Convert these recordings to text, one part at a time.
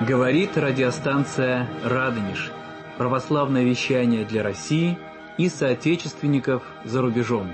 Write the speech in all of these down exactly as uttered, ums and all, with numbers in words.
Говорит радиостанция «Радонеж». Православное вещание для России и соотечественников за рубежом.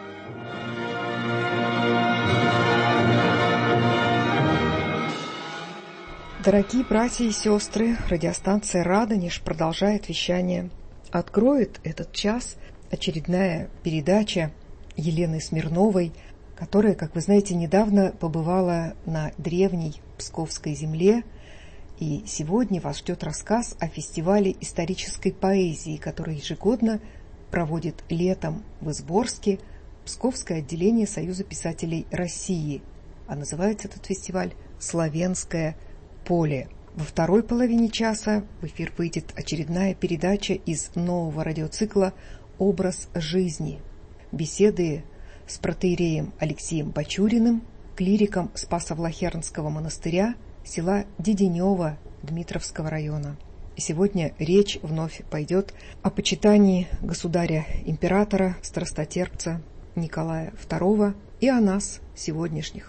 Дорогие братья и сестры, радиостанция «Радонеж» продолжает вещание. Откроет этот час очередная передача Елены Смирновой, которая, как вы знаете, недавно побывала на древней Псковской земле. И сегодня вас ждет рассказ о фестивале исторической поэзии, который ежегодно проводит летом в Изборске Псковское отделение Союза писателей России. А называется этот фестиваль «Славянское поле». Во второй половине часа в эфир выйдет очередная передача из нового радиоцикла «Образ жизни». Беседы с протоиереем Алексеем Бачуриным, клириком Спасо-Влахернского монастыря, села Деденево Дмитровского района. И сегодня речь вновь пойдет о почитании государя-императора, страстотерпца Николая второго и о нас, сегодняшних.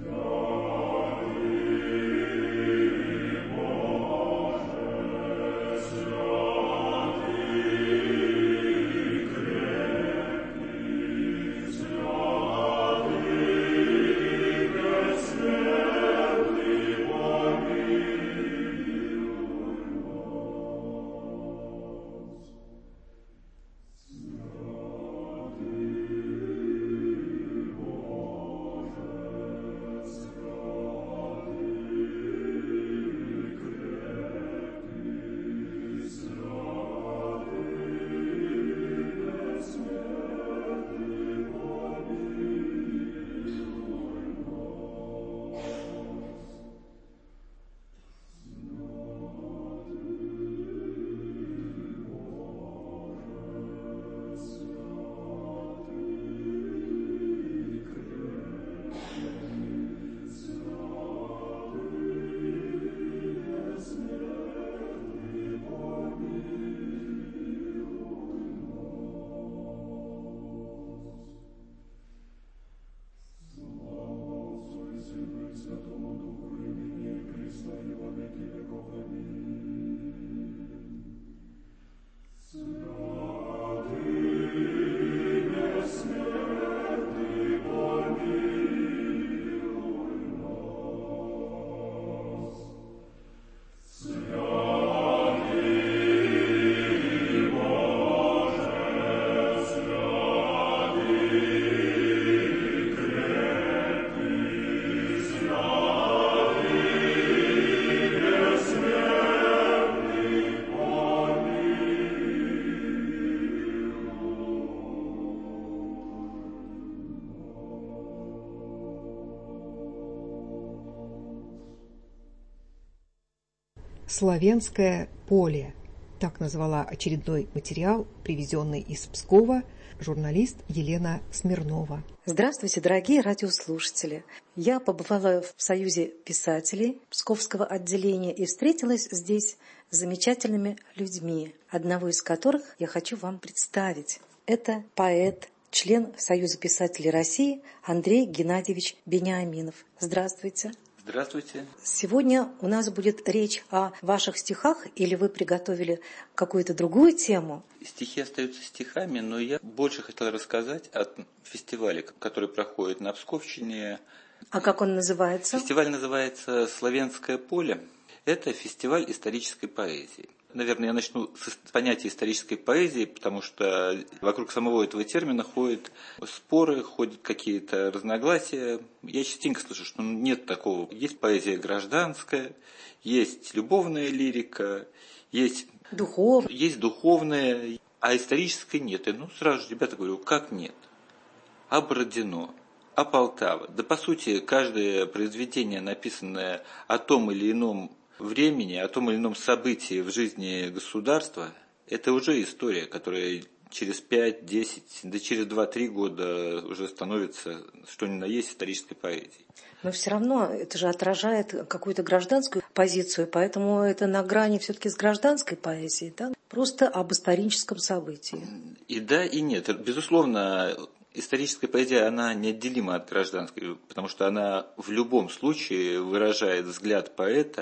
«Славянское поле» — так назвала очередной материал, привезенный из Пскова, журналист Елена Смирнова. Здравствуйте, дорогие радиослушатели! Я побывала в Союзе писателей Псковского отделения и встретилась здесь с замечательными людьми, одного из которых я хочу вам представить. Это поэт, член Союза писателей России Андрей Геннадьевич Бениаминов. Здравствуйте! Здравствуйте. Сегодня у нас будет речь о ваших стихах, или вы приготовили какую-то другую тему? Стихи остаются стихами, но я больше хотел рассказать о фестивале, который проходит на Псковщине. А как он называется? Фестиваль называется «Славянское поле». Это фестиваль исторической поэзии. Наверное, я начну с понятия исторической поэзии, потому что вокруг самого этого термина ходят споры, ходят какие-то разногласия. Я частенько слышу, что нет такого. Есть поэзия гражданская, есть любовная лирика, есть, Духов. есть духовная, а исторической нет. И ну сразу же, ребята, говорю, как нет? А Бородино, а Полтава. Да по сути, каждое произведение, написанное о том или ином времени, о том или ином событии в жизни государства, это уже история, которая через пять, десять, да через два-три года уже становится, что ни на есть, исторической поэзией. Но все равно это же отражает какую-то гражданскую позицию, поэтому это на грани все-таки с гражданской поэзией, да? Просто об историческом событии. И да, и нет. Безусловно, историческая поэзия, она неотделима от гражданской, потому что она в любом случае выражает взгляд поэта,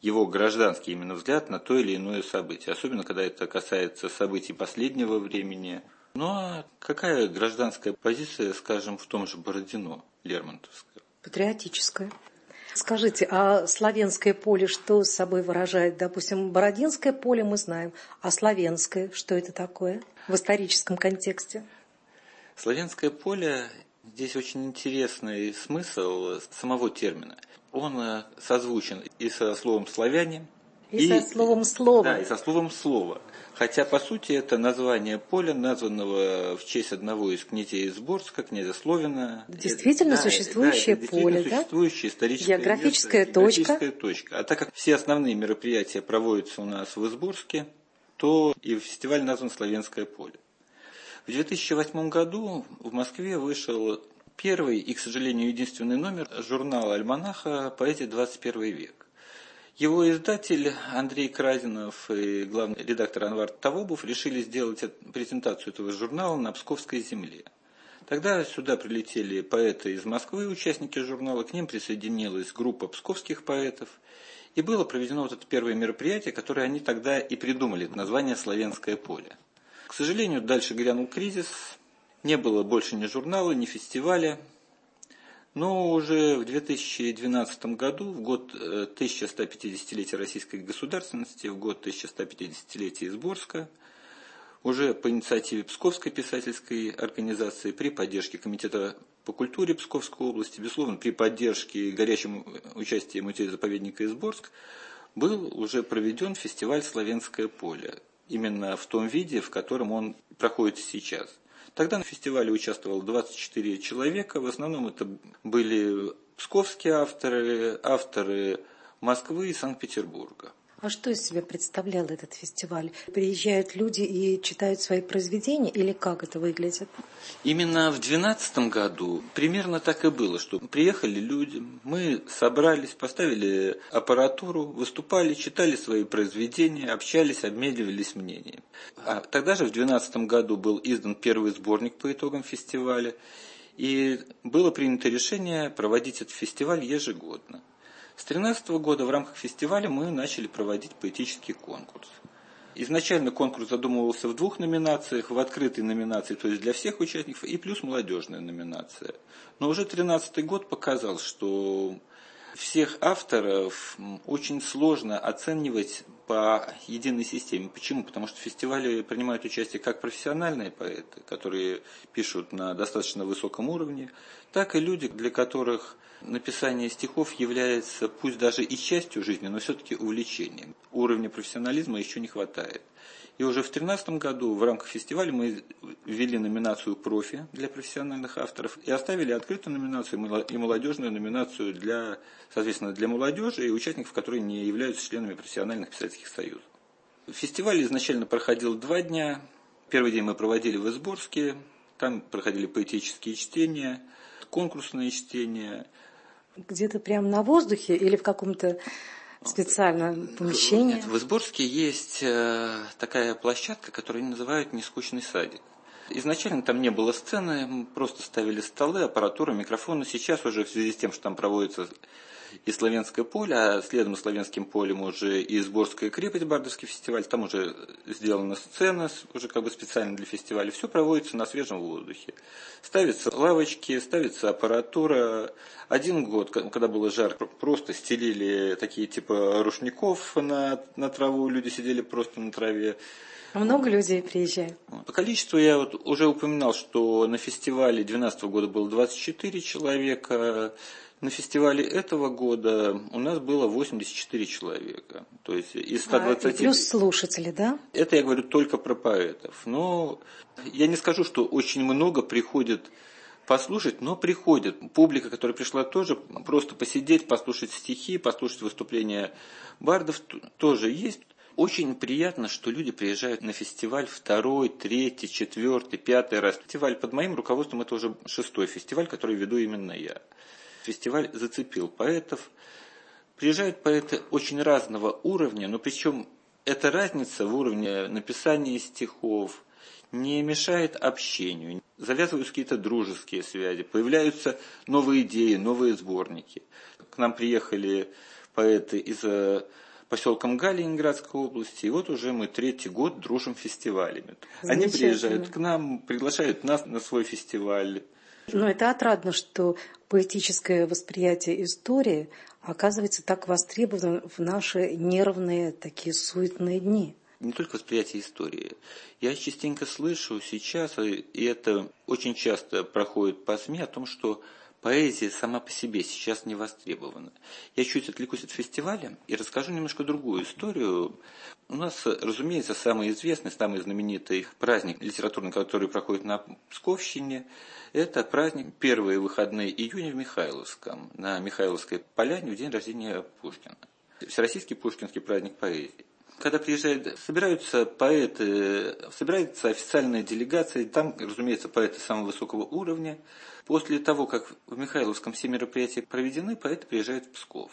его гражданский именно взгляд на то или иное событие, особенно когда это касается событий последнего времени. Ну а какая гражданская позиция, скажем, в том же Бородино, лермонтовская? Патриотическая. Скажите, а славянское поле что с собой выражает? Допустим, Бородинское поле мы знаем, а славянское, что это такое в историческом контексте? Славянское поле, здесь очень интересный смысл самого термина. Он созвучен и со словом «славяне», и, и со словом «слово». Да, и со словом «слово». Хотя, по сути, это название поля, названного в честь одного из князей Изборска, князя Словина. Действительно да, существующее да, поле, действительно да? Существующая историческая географическая место, точка. Географическая точка. А так как все основные мероприятия проводятся у нас в Изборске, то и фестиваль назван «Славянское поле». В две тысячи восьмом году в Москве вышел первый и, к сожалению, единственный номер журнала «Альманаха. Поэзия двадцать первый век». Его издатель Андрей Кразинов и главный редактор Анвар Тавобов решили сделать презентацию этого журнала на Псковской земле. Тогда сюда прилетели поэты из Москвы, участники журнала, к ним присоединилась группа псковских поэтов, и было проведено вот это первое мероприятие, которое они тогда и придумали, название «Славянское поле». К сожалению, дальше грянул кризис, не было больше ни журнала, ни фестиваля. Но уже в две тысячи двенадцатом году, в год тысяча сто пятидесятилетия российской государственности, в год тысяча сто пятидесятилетия Изборска, уже по инициативе Псковской писательской организации, при поддержке Комитета по культуре Псковской области, безусловно, при поддержке и горячем участии музея-заповедника Изборск, был уже проведен фестиваль «Славянское поле», именно в том виде, в котором он проходит сейчас. Тогда на фестивале участвовало двадцать четыре человека, в основном это были псковские авторы, авторы Москвы и Санкт-Петербурга. А что из себя представлял этот фестиваль? Приезжают люди и читают свои произведения, или как это выглядит? Именно в две тысячи двенадцатом году примерно так и было, что приехали люди, мы собрались, поставили аппаратуру, выступали, читали свои произведения, общались, обменивались мнениями. А тогда же в две тысячи двенадцатом году был издан первый сборник по итогам фестиваля, и было принято решение проводить этот фестиваль ежегодно. С две тысячи тринадцатого года в рамках фестиваля мы начали проводить поэтический конкурс. Изначально конкурс задумывался в двух номинациях, в открытой номинации, то есть для всех участников, и плюс молодежная номинация. Но уже две тысячи тринадцатый год показал, что всех авторов очень сложно оценивать по единой системе. Почему? Потому что в фестивале принимают участие как профессиональные поэты, которые пишут на достаточно высоком уровне, так и люди, для которых написание стихов является, пусть даже и частью жизни, но все-таки увлечением. Уровня профессионализма еще не хватает. И уже в две тысячи тринадцатом году в рамках фестиваля мы ввели номинацию «Профи» для профессиональных авторов и оставили открытую номинацию и молодежную номинацию для, соответственно, для молодежи и участников, которые не являются членами профессиональных писательских союзов. Фестиваль изначально проходил два дня. Первый день мы проводили в Изборске, там проходили поэтические чтения, конкурсные чтения. Где-то прямо на воздухе или в каком-то специальном помещении? Нет, в Изборске есть такая площадка, которую называют «Нескучный садик». Изначально там не было сцены, мы просто ставили столы, аппаратуру, микрофоны. Сейчас уже в связи с тем, что там проводится и Славянское поле, а следом с Славянским полем уже и Изборская крепость, Бардовский фестиваль, там уже сделана сцена, уже как бы специально для фестиваля. Все проводится на свежем воздухе. Ставятся лавочки, ставится аппаратура. Один год, когда было жарко, просто стелили такие типа рушников на, на траву, люди сидели просто на траве. Много людей приезжает? По количеству я вот уже упоминал, что на фестивале две тысячи двенадцатого года было двадцать четыре человека. На фестивале этого года у нас было восемьдесят четыре человека. То есть из ста двадцати... А, и плюс слушатели, да? Это я говорю только про поэтов. Но я не скажу, что очень много приходит послушать, но приходит. Публика, которая пришла тоже, просто посидеть, послушать стихи, послушать выступления бардов, тоже есть. Очень приятно, что люди приезжают на фестиваль второй, третий, четвертый, пятый раз. Фестиваль под моим руководством это уже шестой фестиваль, который веду именно я. Фестиваль зацепил поэтов. Приезжают поэты очень разного уровня, но причем эта разница в уровне написания стихов не мешает общению. Завязываются какие-то дружеские связи, появляются новые идеи, новые сборники. К нам приехали поэты из поселком Га Ленинградской области. И вот уже мы третий год дружим фестивалями. Они приезжают к нам, приглашают нас на свой фестиваль. Но это отрадно, что поэтическое восприятие истории оказывается так востребовано в наши нервные, такие суетные дни. Не только восприятие истории. Я частенько слышу сейчас, и это очень часто проходит по СМИ, о том, что поэзия сама по себе сейчас не востребована. Я чуть отвлекусь от фестиваля и расскажу немножко другую историю. У нас, разумеется, самый известный, самый знаменитый праздник литературный, который проходит на Псковщине, это праздник первые выходные июня в Михайловском, на Михайловской поляне в день рождения Пушкина. Всероссийский пушкинский праздник поэзии. Когда приезжают, собираются поэты, собирается официальная делегация, там, разумеется, поэты самого высокого уровня. После того, как в Михайловском все мероприятия проведены, поэты приезжают в Псков.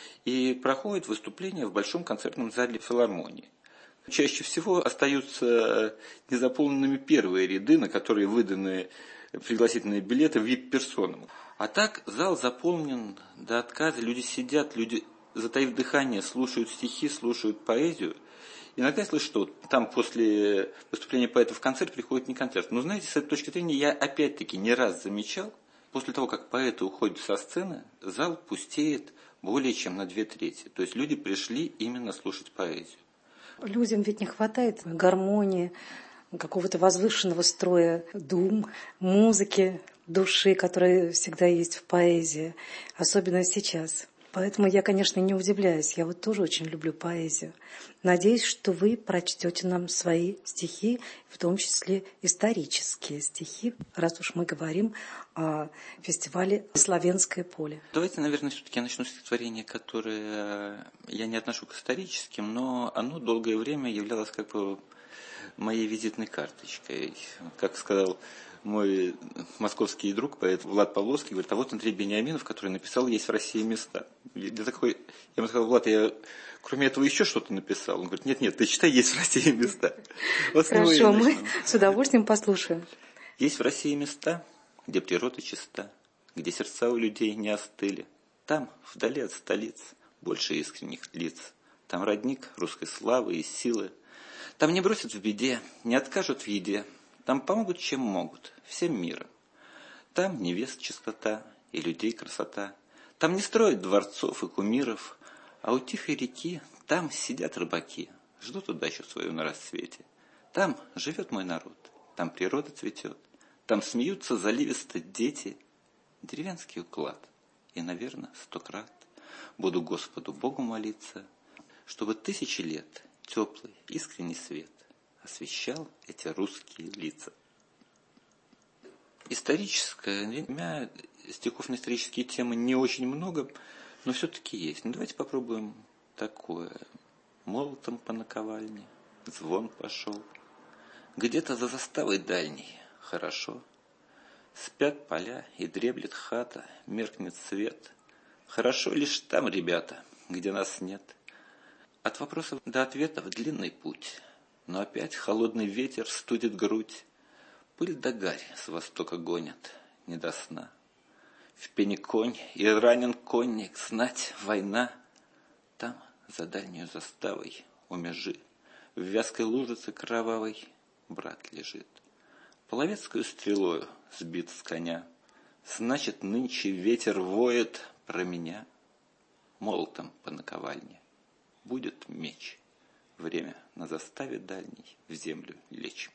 И проходит выступление в Большом концертном зале филармонии. Чаще всего остаются незаполненными первые ряды, на которые выданы пригласительные билеты ви ай пи-персонам. А так зал заполнен до отказа, люди сидят, люди, затаив дыхание, слушают стихи, слушают поэзию. Иногда я слышу, что там после выступления поэтов концерт приходит не концерт. Но знаете, с этой точки зрения я опять-таки не раз замечал, после того, как поэты уходят со сцены, зал пустеет более чем на две трети. То есть люди пришли именно слушать поэзию. Людям ведь не хватает гармонии, какого-то возвышенного строя дум, музыки, души, которая всегда есть в поэзии, особенно сейчас. Поэтому я, конечно, не удивляюсь. Я вот тоже очень люблю поэзию. Надеюсь, что вы прочтете нам свои стихи, в том числе исторические стихи, раз уж мы говорим о фестивале «Славянское поле». Давайте, наверное, все-таки я начну с стихотворения, которое я не отношу к историческим, но оно долгое время являлось как бы моей визитной карточкой. Как сказал мой московский друг, поэт Влад Павловский, говорит, а вот Андрей Бениаминов, который написал «Есть в России места». Я, такой, я ему сказал, Влад, я кроме этого еще что-то написал. Он говорит, нет-нет, ты читай «Есть в России места». Вот хорошо, мы с удовольствием послушаем. Есть в России места, где природа чиста, где сердца у людей не остыли. Там, вдали от столиц, больше искренних лиц. Там родник русской славы и силы. Там не бросят в беде, не откажут в еде. Там помогут, чем могут, всем миром. Там невест чистота и людей красота. Там не строят дворцов и кумиров, а у тихой реки там сидят рыбаки, ждут удачу свою на рассвете. Там живет мой народ, там природа цветет, там смеются заливисто дети. Деревенский уклад, и, наверное, сто крат буду Господу Богу молиться, чтобы тысячи лет теплый, искренний свет освещал эти русские лица. Историческое, у меня стихов на исторические темы не очень много, но все-таки есть. Ну, давайте попробуем такое. Молотом по наковальне, звон пошел. Где-то за заставой дальней, хорошо. Спят поля и дреблет хата, меркнет свет. Хорошо лишь там, ребята, где нас нет. От вопросов до ответов длинный путь. Но опять холодный ветер студит грудь. Пыль да гарь с востока гонят, не до сна. В пене конь и ранен конник, знать война. Там, за дальнюю заставой, у межи, в вязкой лужице кровавой брат лежит. Половецкую стрелою сбит с коня. Значит, нынче ветер воет про меня. Молотом по наковальне будет меч. Время на заставе дальней в землю лечь.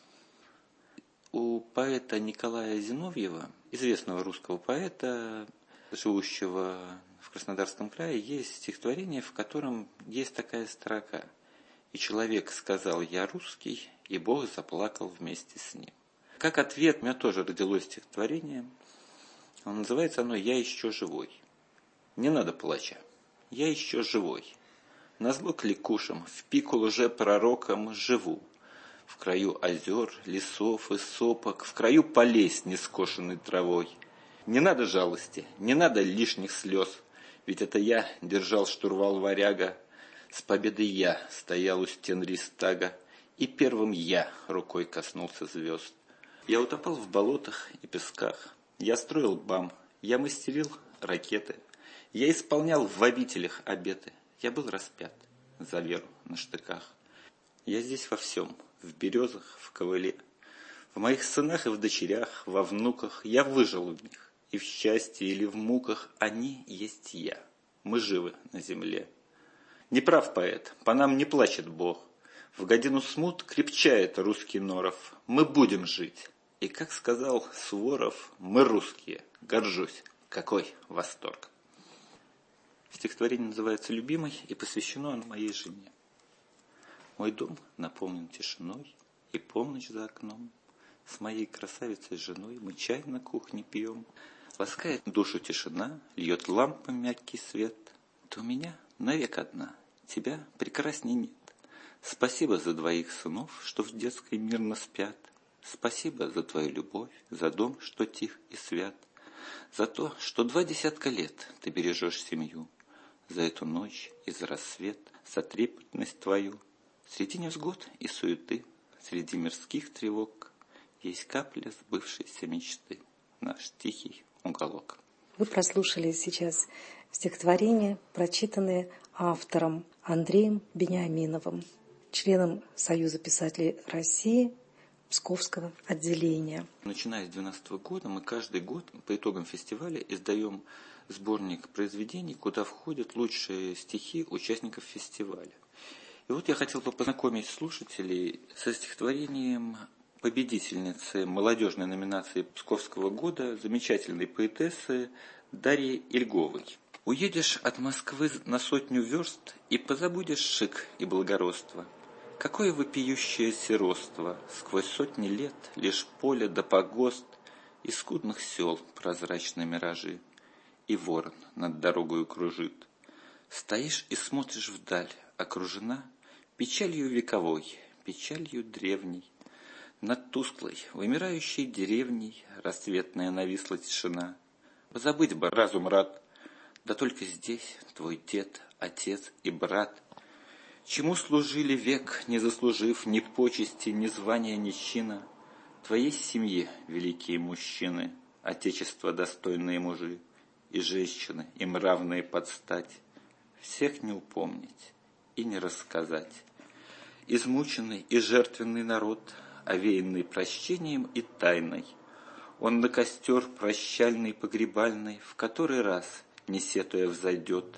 У поэта Николая Зиновьева, известного русского поэта, живущего в Краснодарском крае, есть стихотворение, в котором есть такая строка. «И человек сказал, я русский, и Бог заплакал вместе с ним». Как ответ, у меня тоже родилось стихотворение. Называется оно «Я еще живой». Не надо плача. Я еще живой. Назло кликушам, в пику лже-пророкам живу. В краю озер, лесов и сопок, в краю полей с нескошенной травой. Не надо жалости, не надо лишних слез, ведь это я держал штурвал варяга. С победой я стоял у стен Рейхстага, и первым я рукой коснулся звезд. Я утопал в болотах и песках, я строил бам, я мастерил ракеты, я исполнял в обителях обеты. Я был распят, за Леру на штыках. Я здесь во всем, в березах, в ковыле, в моих сынах и в дочерях, во внуках. Я выжил в них, и в счастье или в муках они есть я. Мы живы на земле. Не прав поэт, по нам не плачет Бог. В годину смут крепчает русский норов. Мы будем жить. И, как сказал Суворов, мы русские. Горжусь. Какой восторг. Стихотворение называется «Любимый» и посвящено оно моей жене. Мой дом наполнен тишиной, и полночь за окном. С моей красавицей женой мы чай на кухне пьем. Ласкает душу тишина, льет лампа мягкий свет. Ты у меня навек одна, тебя прекрасней нет. Спасибо за двоих сынов, что в детской мирно спят. Спасибо за твою любовь, за дом, что тих и свят. За то, что два десятка лет ты бережешь семью. За эту ночь и за рассвет, за трепетность твою. Среди невзгод и суеты, среди мирских тревог, есть капля сбывшейся мечты, наш тихий уголок. Вы прослушали сейчас стихотворение, прочитанное автором Андреем Бениаминовым, членом Союза писателей России Псковского отделения. Начиная с две тысячи двенадцатого года мы каждый год по итогам фестиваля издаем сборник произведений, куда входят лучшие стихи участников фестиваля. И вот я хотел бы познакомить слушателей со стихотворением победительницы молодежной номинации Псковского года, замечательной поэтессы Дарьи Ильговой. Уедешь от Москвы на сотню верст и позабудешь шик и благородство. Какое вопиющее сиротство, сквозь сотни лет лишь поле да погост и скудных сел прозрачные миражи, и ворон над дорогою кружит. Стоишь и смотришь вдаль, окружена печалью вековой, печалью древней. Над тусклой, вымирающей деревней рассветная нависла тишина. Позабыть бы разум рад, да только здесь твой дед, отец и брат. Чему служили век, не заслужив ни почести, ни звания, ни чина? Твоей семье, великие мужчины, отечество достойные мужи, и женщины, им равные под стать. Всех не упомнить и не рассказать. Измученный и жертвенный народ, овеянный прощением и тайной, он на костер прощальный погребальный в который раз, не сетуя, взойдет.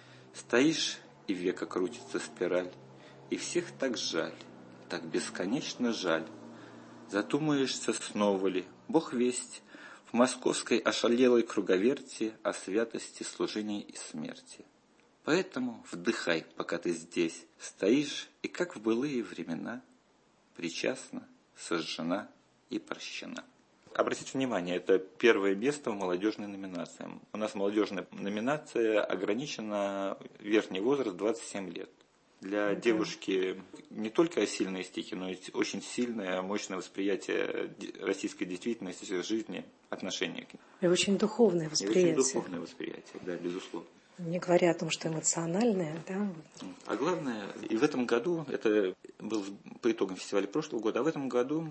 Стоишь, и века крутится спираль, и всех так жаль, так бесконечно жаль. Задумаешься, снова ли, Бог весть, в московской ошалелой круговерти о святости служения и смерти. Поэтому вдыхай, пока ты здесь стоишь, и как в былые времена, причастна, сожжена и прощена. Обратите внимание, это первое место в молодежной номинации. У нас молодежная номинация ограничена верхний возраст двадцать семь лет. Для okay. девушки не только сильные стихи, но и очень сильное, мощное восприятие российской действительности, жизни, отношения к ней. И очень духовное восприятие. И очень духовное восприятие, да, безусловно. Не говоря о том, что эмоциональное, да. А главное, и в этом году, это был по итогам фестиваля прошлого года, а в этом году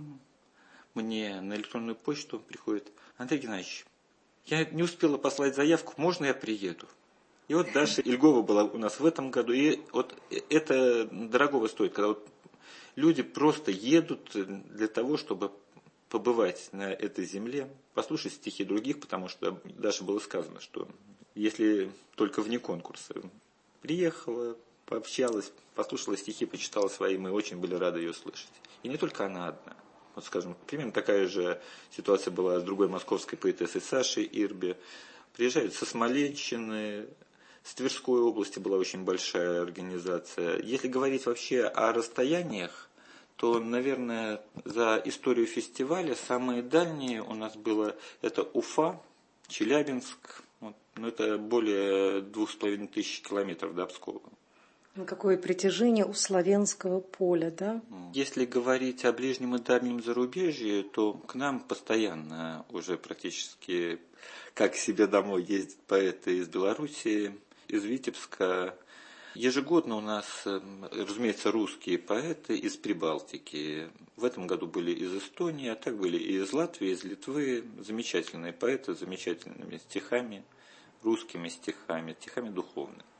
мне на электронную почту приходит: Андрей Геннадьевич, я не успела послать заявку, можно я приеду? И вот Даша Ильгова была у нас в этом году, и вот это дорогого стоит, когда вот люди просто едут для того, чтобы побывать на этой земле, послушать стихи других, потому что Даше было сказано, что если только вне конкурса. Приехала, пообщалась, послушала стихи, почитала свои, мы очень были рады ее слышать. И не только она одна. Вот, скажем, примерно такая же ситуация была с другой московской поэтессой Сашей Ирби. Приезжают со Смоленщины, с Тверской области была очень большая организация. Если говорить вообще о расстояниях, то, наверное, за историю фестиваля самые дальние у нас было это Уфа, Челябинск, вот, но это более двух с половиной тысяч километров до Пскова. Какое притяжение у славянского поля, да? Если говорить о ближнем и дальнем зарубежье, то к нам постоянно уже практически как к себе домой ездят поэты из Белоруссии, из Витебска. Ежегодно у нас, разумеется, русские поэты из Прибалтики. В этом году были из Эстонии, а так были и из Латвии, из Литвы. Замечательные поэты с замечательными стихами, русскими стихами, стихами духовными.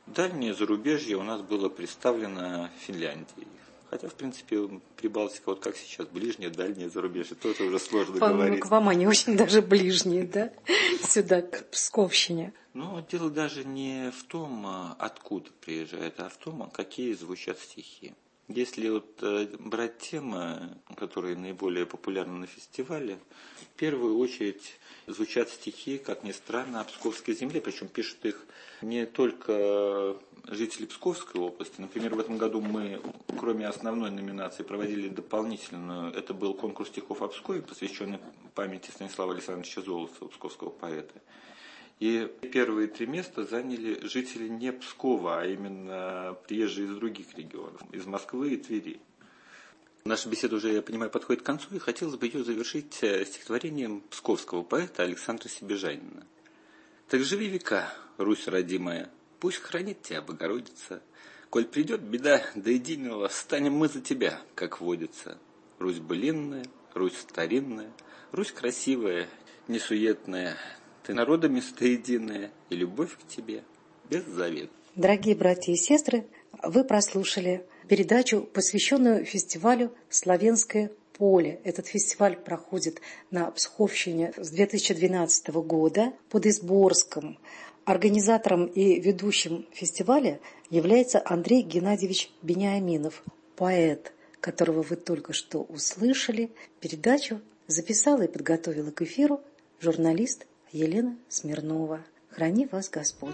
Дальнее зарубежье у нас было представлено Финляндией. Хотя, в принципе, Прибалтика, вот как сейчас, ближнее, дальнее зарубежье, тоже уже сложно По-моему, говорить. к вам они очень даже ближние, да? Сюда, к Псковщине. Но дело даже не в том, откуда приезжают, а в том, какие звучат стихи. Если вот брать темы, которые наиболее популярны на фестивале, в первую очередь звучат стихи, как ни странно, о Псковской земле, причем пишут их не только жители Псковской области. Например, в этом году мы, кроме основной номинации, проводили дополнительную. Это был конкурс стихов о Пскове, посвященный памяти Станислава Александровича Золотцева, псковского поэта. И первые три места заняли жители не Пскова, а именно приезжие из других регионов, из Москвы и Твери. Наша беседа уже, я понимаю, подходит к концу, и хотелось бы ее завершить стихотворением псковского поэта Александра Себежанина. «Так живи века, Русь родимая, пусть хранит тебя Богородица. Коль придет беда, да иди, мила, станем мы за тебя, как водится. Русь былинная, Русь старинная, Русь красивая, несуетная, ты народами стоединая, и любовь к тебе беззаветна». Дорогие братья и сестры, вы прослушали передачу, посвященную фестивалю «Славянское поле». Этот фестиваль проходит на Псковщине с две тысячи двенадцатого года под Изборском. Организатором и ведущим фестиваля является Андрей Геннадьевич Бениаминов, поэт, которого вы только что услышали. Передачу записала и подготовила к эфиру журналист Елена Смирнова. Храни вас Господь!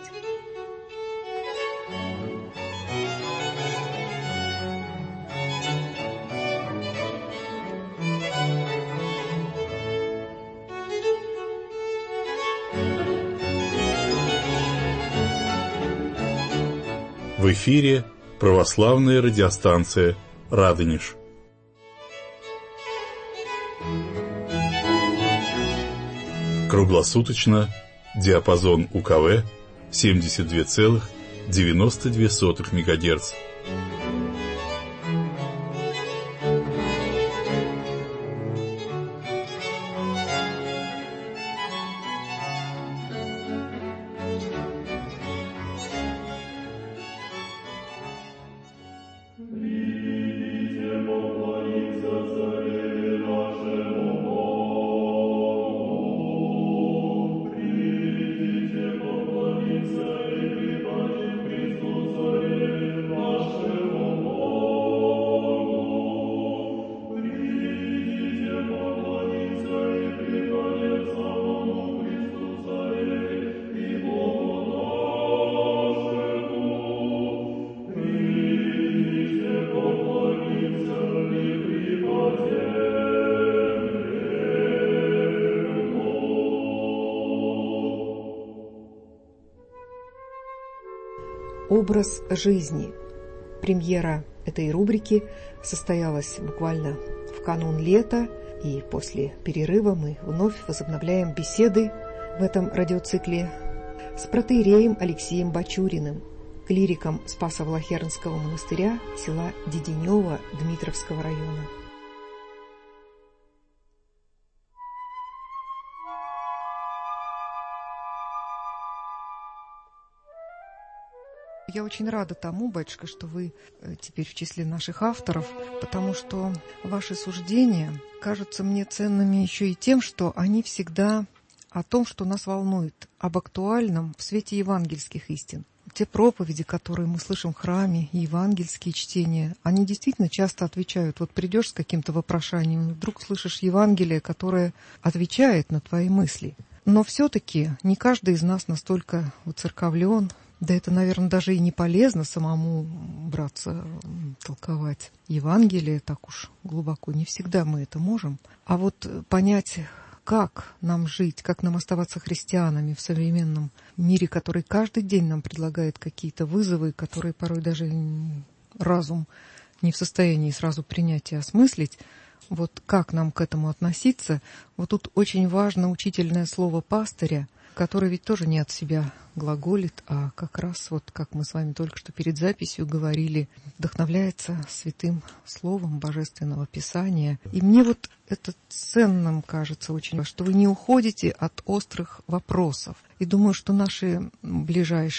В эфире православная радиостанция «Радонеж». Круглосуточно, диапазон УКВ семьдесят два целых девяносто две сотых мегагерц. Образ жизни. Премьера этой рубрики состоялась буквально в канун лета, и после перерыва мы вновь возобновляем беседы в этом радиоцикле с протоиереем Алексеем Бачуриным, клириком Спасо-Влахернского монастыря села Деденево Дмитровского района. Я очень рада тому, батюшка, что вы теперь в числе наших авторов, потому что ваши суждения кажутся мне ценными еще и тем, что они всегда о том, что нас волнует, об актуальном в свете евангельских истин. Те проповеди, которые мы слышим в храме, евангельские чтения, они действительно часто отвечают. Вот придешь с каким-то вопрошанием, вдруг слышишь Евангелие, которое отвечает на твои мысли. Но все-таки не каждый из нас настолько уцерковлен. Да это, наверное, даже и не полезно самому браться толковать Евангелие так уж глубоко. Не всегда мы это можем. А вот понять, как нам жить, как нам оставаться христианами в современном мире, который каждый день нам предлагает какие-то вызовы, которые порой даже разум не в состоянии сразу принять и осмыслить. Вот как нам к этому относиться? Вот тут очень важно учительное слово пастыря, который ведь тоже не от себя глаголит, а как раз, вот как мы с вами только что перед записью говорили, вдохновляется святым словом Божественного Писания. И мне вот это ценным кажется очень, что вы не уходите от острых вопросов. И думаю, что наши ближайшие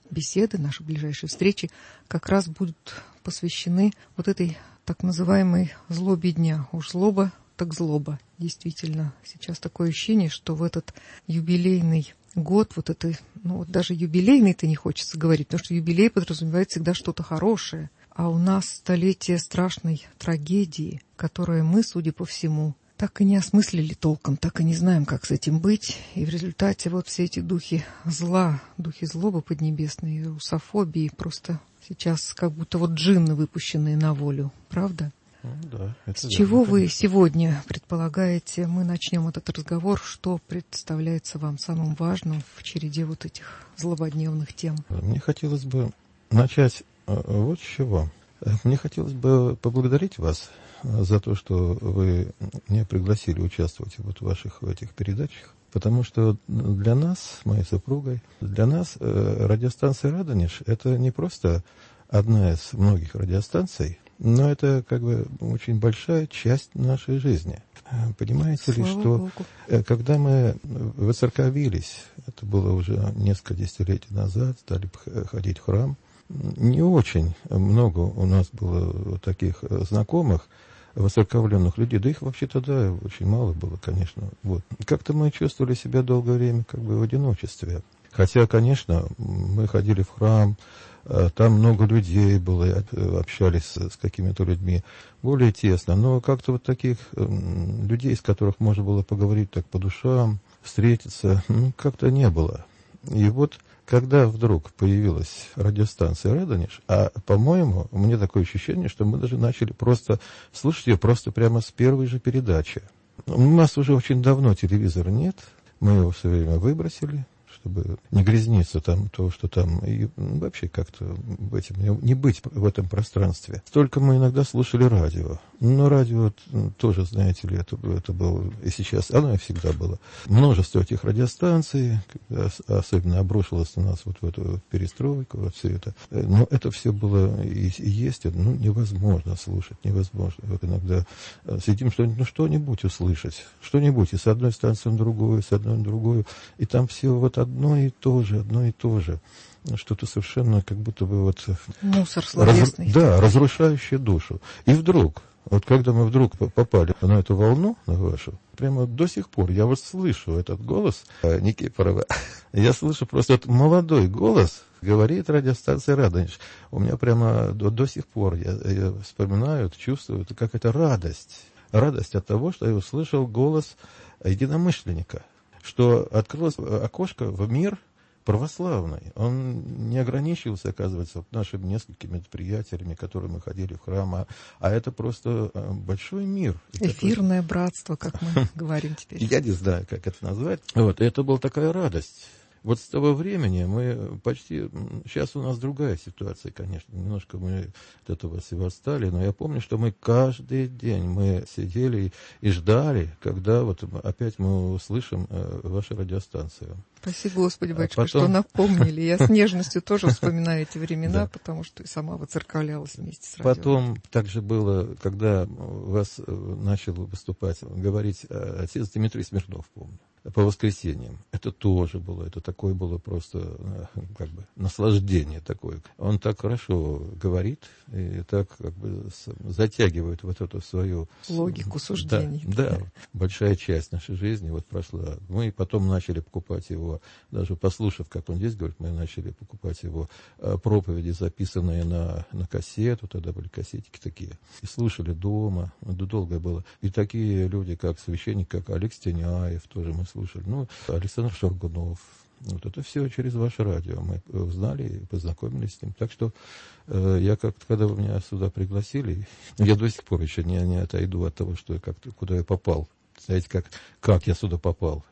беседы, наши ближайшие встречи как раз будут посвящены вот этой так называемой злобе дня. Уж злоба, так злоба. Действительно, сейчас такое ощущение, что в этот юбилейный год, вот это, ну вот даже юбилейный-то не хочется говорить, потому что юбилей подразумевает всегда что-то хорошее. А у нас столетие страшной трагедии, которое мы, судя по всему, так и не осмыслили толком, так и не знаем, как с этим быть. И в результате вот все эти духи зла, духи злобы поднебесные, русофобии, просто сейчас как будто вот джинны, выпущенные на волю. Правда? Ну, да, это С да, чего ну, вы сегодня предполагаете, мы начнем этот разговор, что представляется вам самым важным в череде вот этих злободневных тем? Мне хотелось бы начать вот с чего. Мне хотелось бы поблагодарить вас за то, что вы меня пригласили участвовать вот в ваших в этих передачах, потому что для нас, моей супругой, для нас радиостанция «Радонеж» — это не просто одна из многих радиостанций, но это как бы очень большая часть нашей жизни. Понимаете ли, что Богу. Когда мы воцерковились, это было уже несколько десятилетий назад, стали ходить в храм, не очень много у нас было таких знакомых, воцерковленных людей, да их вообще тогда очень мало было, конечно. Вот. Как-то мы чувствовали себя долгое время как бы в одиночестве. Хотя, конечно, мы ходили в храм, там много людей было, общались с какими-то людьми более тесно, но как-то вот таких людей, с которых можно было поговорить так по душам, встретиться, ну, как-то не было. И вот когда вдруг появилась радиостанция «Радонеж», а, по-моему, у меня такое ощущение, что мы даже начали просто слушать ее просто прямо с первой же передачи. У нас уже очень давно телевизора нет, мы его все время выбросили, чтобы не грязниться там, то, что там, и вообще как-то в этим, не быть в этом пространстве. Только мы иногда слушали радио. Но радио тоже, знаете ли, это, это было и сейчас, оно и всегда было. Множество этих радиостанций, особенно обрушилось на нас вот в эту перестройку, вот все это. Но это все было и, и есть, ну, невозможно слушать, невозможно. Вот иногда сидим, что, ну, что-нибудь услышать, что-нибудь, и с одной станции на другую, с одной на другую, и там все вот одно и то же, одно и то же. Что-то совершенно как будто бы вот... Мусор словесный. Раз, да, разрушающее душу. И вдруг, вот когда мы вдруг попали на эту волну, на вашу, прямо до сих пор я вот слышу этот голос Никифорова. Я слышу просто этот молодой голос, говорит радиостанция «Радонеж». У меня прямо до, до сих пор, я, я вспоминаю, чувствую, это как это радость. Радость от того, что я услышал голос единомышленника, что открылось окошко в мир православный. Он не ограничился, оказывается, нашими несколькими приятелями, которые мы ходили в храм, а, а это просто большой мир. Эфирное такой... братство, как мы говорим теперь. Я не знаю, как это назвать. Вот, и это была такая радость. Вот с того времени мы почти... Сейчас у нас другая ситуация, конечно. Немножко мы от этого всего отстали, но я помню, что мы каждый день мы сидели и ждали, когда вот опять мы услышим вашу радиостанцию. Спасибо, Господи, батюшка, а потом... что напомнили. Я с нежностью тоже вспоминаю эти времена, потому что и сама воцерковлялась вместе с радио. Потом также было, когда у вас начал выступать, говорить отец Дмитрий Смирнов, помню, по воскресеньям. Это тоже было, это такое было просто как бы наслаждение такое. Он так хорошо говорит и так как бы затягивает вот эту свою... логику суждений. Да, да, большая часть нашей жизни вот прошла. Мы потом начали покупать его, даже послушав, как он здесь говорит, мы начали покупать его проповеди, записанные на, на кассету, тогда были кассетики такие, и слушали дома, это долго было. И такие люди, как священник, как Олег Стеняев, тоже мы слушали, ну, Александр Шаргунов. Вот это все через ваше радио. Мы узнали и познакомились с ним. Так что э, я как-то, когда вы меня сюда пригласили, я до сих пор еще не, не отойду от того, что я как-то, куда я попал. Знаете, как, как я сюда попал,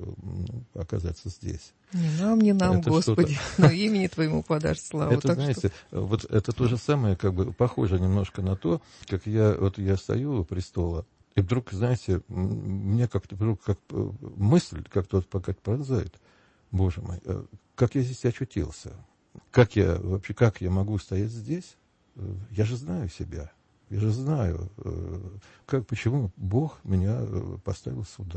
оказаться здесь. Не нам, не нам, это Господи, но имени Твоему подашь славу. Это, так знаете, что... вот это то же самое, как бы похоже немножко на то, как я, вот я стою у престола, и вдруг, знаете, мне как-то вдруг как мысль как-то вот как пронзает. Боже мой, как я здесь очутился? Как я вообще, как я могу стоять здесь? Я же знаю себя. Я же знаю, как, почему Бог меня поставил сюда.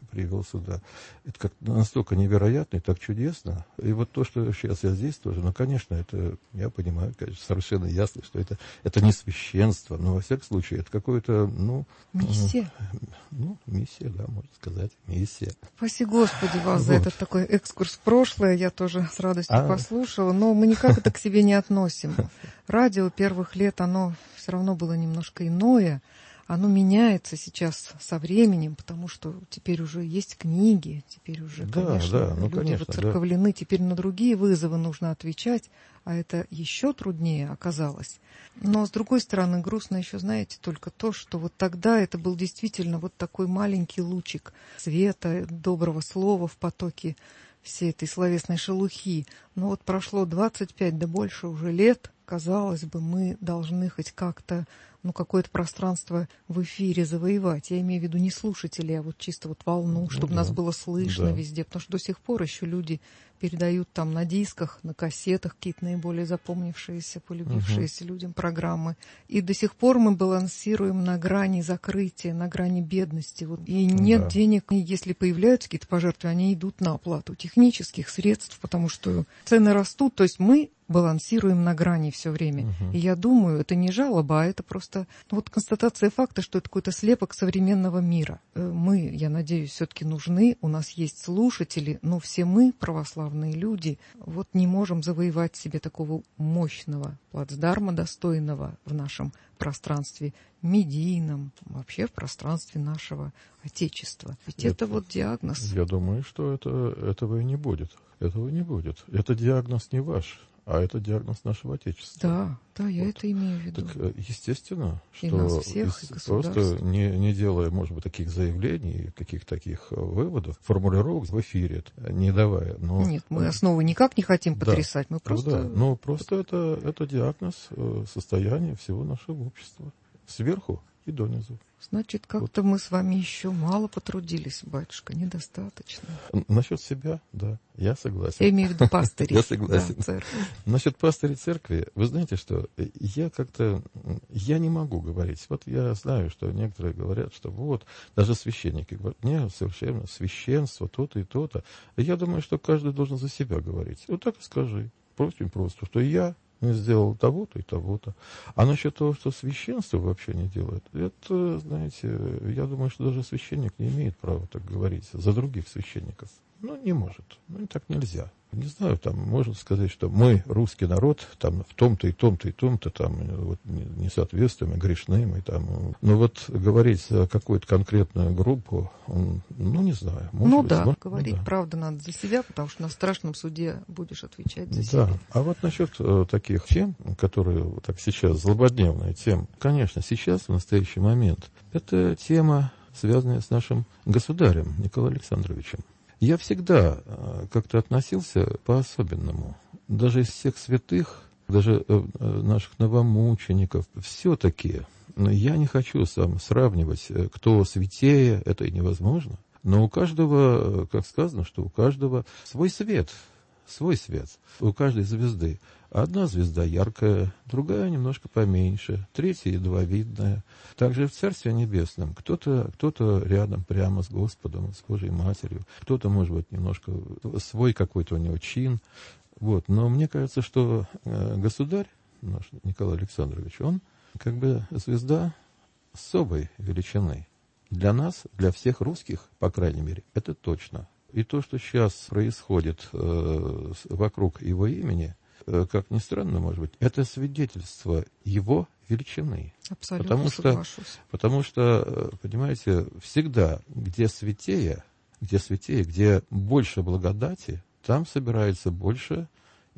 привел сюда. Это как настолько невероятно и так чудесно. И вот то, что сейчас я здесь тоже, ну, конечно, это, я понимаю, конечно, совершенно ясно, что это, это не священство, но, во всяком случае, это какое-то, ну... Миссия. Ну, миссия, да, можно сказать, миссия. Спаси Господи вас Вот. за этот такой экскурс в прошлое, я тоже с радостью А... послушала, но мы никак это к себе не относим. Радио первых лет, оно все равно было немножко иное. Оно меняется сейчас со временем, потому что теперь уже есть книги, теперь уже, да, конечно, да, ну, люди конечно, воцерковлены, да. теперь на другие вызовы нужно отвечать, а это еще труднее оказалось. Но, с другой стороны, грустно еще, знаете, только то, что вот тогда это был действительно вот такой маленький лучик света, доброго слова в потоке всей этой словесной шелухи. Но вот прошло двадцать пять, да больше уже лет, казалось бы, мы должны хоть как-то, ну, какое-то пространство в эфире завоевать. Я имею в виду не слушателей, а вот чисто вот волну, ну, чтобы да. нас было слышно да. везде. Потому что до сих пор еще люди передают там на дисках, на кассетах какие-то наиболее запомнившиеся, полюбившиеся угу. людям программы. И до сих пор мы балансируем на грани закрытия, на грани бедности. Вот. И нет да. денег, и если появляются какие-то пожертвования, они идут на оплату технических средств, потому что цены растут. То есть мы балансируем на грани все время. Uh-huh. И я думаю, это не жалоба, а это просто вот констатация факта, что это какой-то слепок современного мира. Мы, я надеюсь, все-таки нужны, у нас есть слушатели, но все мы, православные люди, вот не можем завоевать себе такого мощного плацдарма, достойного в нашем пространстве медийном, вообще в пространстве нашего Отечества. Ведь это, это вот диагноз. Я думаю, что это, этого и не будет. Этого не будет. Это диагноз не ваш. А это диагноз нашего Отечества. Да, да, я вот. это имею в виду. Так, естественно, и что нас всех, и просто не, не делая, может быть, таких заявлений, каких-то таких выводов, формулировок в эфире, не давая. Но... Нет, мы основы никак не хотим потрясать, да, мы просто... Да, но просто это, это диагноз состояния всего нашего общества. Сверху и донизу. Значит, как-то вот. Мы с вами еще мало потрудились, батюшка, недостаточно. Насчет себя, да, я согласен. Я имею в виду пастырей. Я согласен. Да, церкви. Насчет пастырей церкви, вы знаете, что я как-то, я не могу говорить. Вот я знаю, что некоторые говорят, что вот, даже священники говорят, нет, совершенно священство, то-то и то-то. Я думаю, что каждый должен за себя говорить. Вот так и скажи, очень просто, что я сделал того-то и того-то. А насчет того, что священство вообще не делает, это, знаете, я думаю, что даже священник не имеет права так говорить за других священников. Ну, не может. Ну, и так нельзя. Не знаю, там можно сказать, что мы, русский народ, там в том-то и том-то и том-то там вот, не соответствуем, и грешным, и там. Но вот говорить за какую-то конкретную группу, он, ну, не знаю. Может ну быть, да, может, говорить ну, да. правду надо за себя, потому что на страшном суде будешь отвечать за да. себя. А вот насчет э, таких тем, которые вот так сейчас, злободневные темы, конечно, сейчас, в настоящий момент, это тема, связанная с нашим государем Николаем Александровичем. Я всегда как-то относился по-особенному. Даже из всех святых, даже наших новомучеников, все-таки я не хочу сам сравнивать, кто святее, это и невозможно. Но у каждого, как сказано, что у каждого свой свет, свой свет, у каждой звезды. Одна звезда яркая, другая немножко поменьше, третья едва видная. Также в Царстве Небесном кто-то, кто-то рядом прямо с Господом, с Божьей Матерью, кто-то, может быть, немножко свой какой-то у него чин. Вот. Но мне кажется, что государь наш Николай Александрович, он как бы звезда особой величины. Для нас, для всех русских, по крайней мере, это точно. И то, что сейчас происходит э, вокруг его имени, как ни странно, может быть, это свидетельство его величины. Абсолютно потому соглашусь. Что, потому что, понимаете, всегда, где святее, где святее, где больше благодати, там собирается больше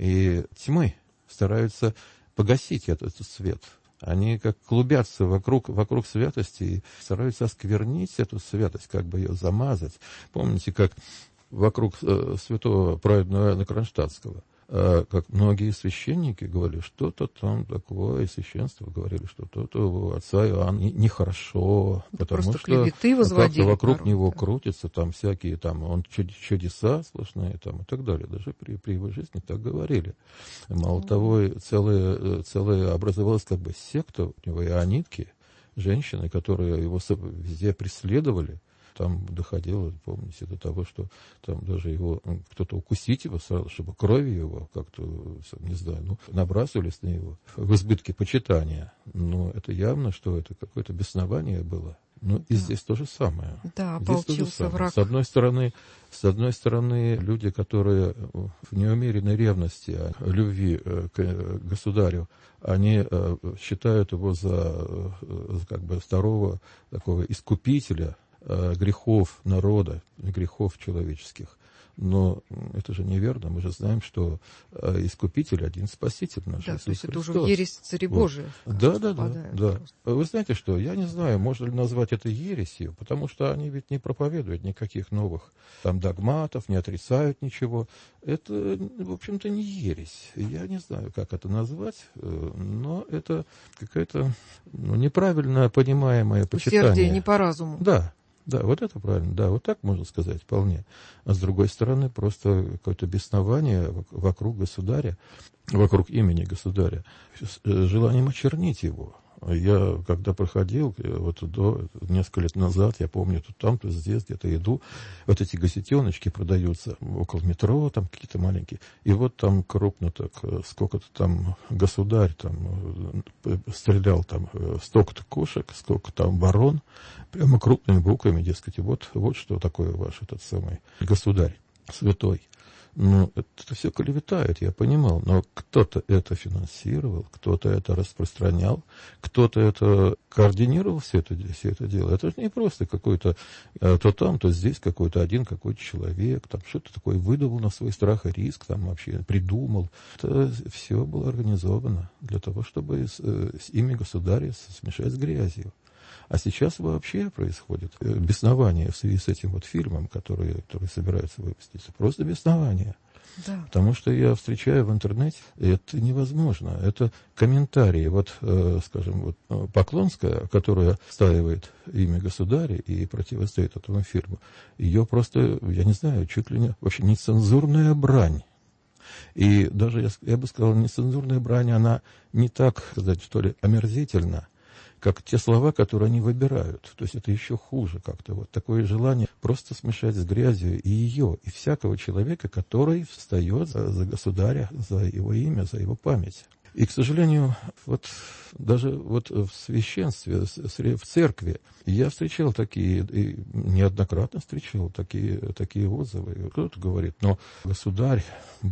и тьмы. Стараются погасить этот, этот свет. Они как клубятся вокруг, вокруг святости и стараются осквернить эту святость, как бы ее замазать. Помните, как вокруг э, святого праведного Иоанна Кронштадтского, как многие священники говорили, что-то там такое, и священство говорили, что то-то у отца Иоанна нехорошо, это потому что как-то вокруг народ, него да. крутятся там всякие, там, он чудеса сплошные там, и так далее. Даже при, при его жизни так говорили. Мало mm-hmm. того, целая, целая образовалась как бы секта у него, ионитки, женщины, которые его везде преследовали, Там доходило, помните, до того, что там даже его, кто-то укусить его сразу, чтобы крови его как-то, не знаю, ну, набрасывались на него в избытке почитания. Но это явно, что это какое-то беснование было. Ну, и да. здесь то же самое. Да, ополчился враг. С одной стороны, с одной стороны, люди, которые в неумеренной ревности, любви к государю, они считают его за, за как бы второго такого искупителя грехов народа, грехов человеческих. Но это же неверно. Мы же знаем, что Искупитель один Спаситель наш. Да, Иисус то есть это Христос. уже в ересь Царебожия. Вот. Да, да, да, да. Вы знаете что, я не знаю, можно ли назвать это ересью, потому что они ведь не проповедуют никаких новых там догматов, не отрицают ничего. Это, в общем-то, не ересь. Я не знаю, как это назвать, но это какая-то ну, неправильно понимаемое почитание. Усердие не по разуму. Да. Да, вот это правильно, да, вот так можно сказать вполне. А с другой стороны, просто какое-то беснование вокруг государя, вокруг имени государя, с желанием очернить его. Я, когда проходил, вот до, несколько лет назад, я помню, тут там, то здесь, где-то иду, вот эти газетеночки продаются около метро, там какие-то маленькие, и вот там крупно так, сколько-то там государь там стрелял там столько-то кошек, сколько там барон, прямо крупными буквами, дескать, вот, вот что такое ваш этот самый государь святой. Ну, это все клеветает, я понимал, но кто-то это финансировал, кто-то это распространял, кто-то это координировал, все это, все это дело. Это же не просто какой-то, то там, то здесь какой-то один какой-то человек, там что-то такое выдумал на свой страх и риск, там вообще придумал. Это все было организовано для того, чтобы имя государя смешать с грязью. А сейчас вообще происходит беснование в связи с этим вот фильмом, который, который собираются выпустить. Просто беснование. Да. Потому что я встречаю в интернете, это невозможно. Это комментарии, вот, э, скажем, вот Поклонская, которая отстаивает имя государя и противостоит этому фильму, ее просто, я не знаю, чуть ли не вообще нецензурная брань. И даже, я, я бы сказал, нецензурная брань, она не так, сказать, что ли, омерзительна, как те слова, которые они выбирают. То есть это еще хуже как-то. Вот такое желание просто смешать с грязью и ее, и всякого человека, который встает за, за государя, за его имя, за его память. И, к сожалению, вот даже вот в священстве, в церкви, я встречал такие, и неоднократно встречал такие, такие отзывы. Кто-то говорит, но государь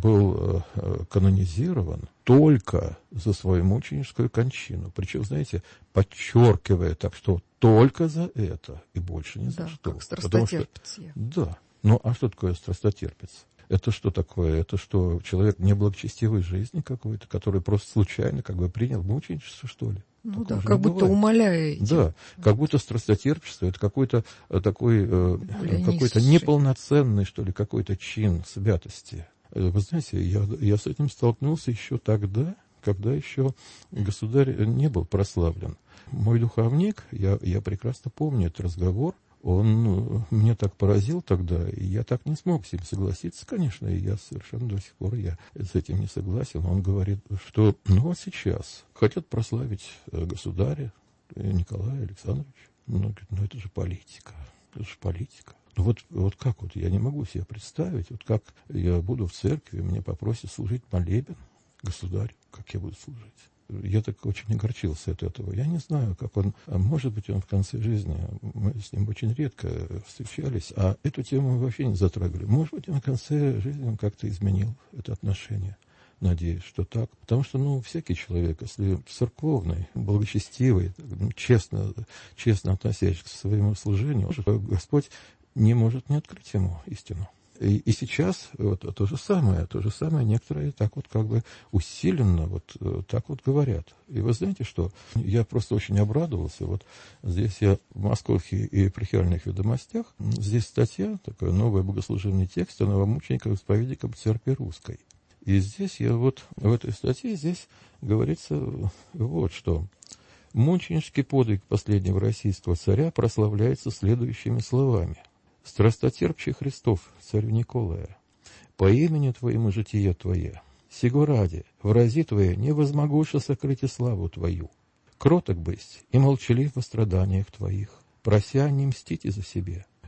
был канонизирован только за свою мученическую кончину. Причем, знаете, подчеркивая так, что только за это и больше ни за да, что. Как страстотерпец. Что, да. Ну, а что такое страстотерпец? Это что такое? Это что, человек неблагочестивой жизни какой-то, который просто случайно как бы принял мученичество, что ли? Ну Такого да, как будто бывает. Умоляя этим. Да, как будто страстотерпчество, это какой-то такой, какой-то неполноценный, что ли, какой-то чин святости. Вы знаете, я, я с этим столкнулся еще тогда, когда еще государь не был прославлен. Мой духовник, я, я прекрасно помню этот разговор, он ну, меня так поразил тогда, и я так не смог с ним согласиться, конечно, и я совершенно до сих пор я с этим не согласен. Он говорит, что ну вот сейчас хотят прославить государя Николая Александровича. Ну, говорит, ну это же политика, это же политика. Ну вот, вот как вот, я не могу себе представить, вот как я буду в церкви, мне попросят служить молебен государю, как я буду служить. Я так очень огорчился от этого. Я не знаю, как он... Может быть, он в конце жизни... Мы с ним очень редко встречались, а эту тему мы вообще не затрагивали. Может быть, в конце жизни он как-то изменил это отношение. Надеюсь, что так. Потому что, ну, всякий человек, если церковный, благочестивый, честно, честно относящийся к своему служению, Господь не может не открыть ему истину. И, и сейчас вот, то же самое, то же самое некоторые так вот как бы усиленно вот так вот говорят. И вы знаете что, я просто очень обрадовался, вот здесь я в московских и епархиальных ведомостях, здесь статья, такая новая богослужебный текст о новомучениках исповедников Церкви Русской. И здесь я вот, в этой статье здесь говорится вот что. Мученический подвиг последнего российского царя прославляется следующими словами. «Страстотерпчий Христов, царю Николая, по имени Твоему житие Твое, сего ради, в рази Твое не возмогуша сокрыть и славу Твою. Кроток бысть и молчалив во страданиях Твоих, прося не мстите за себе,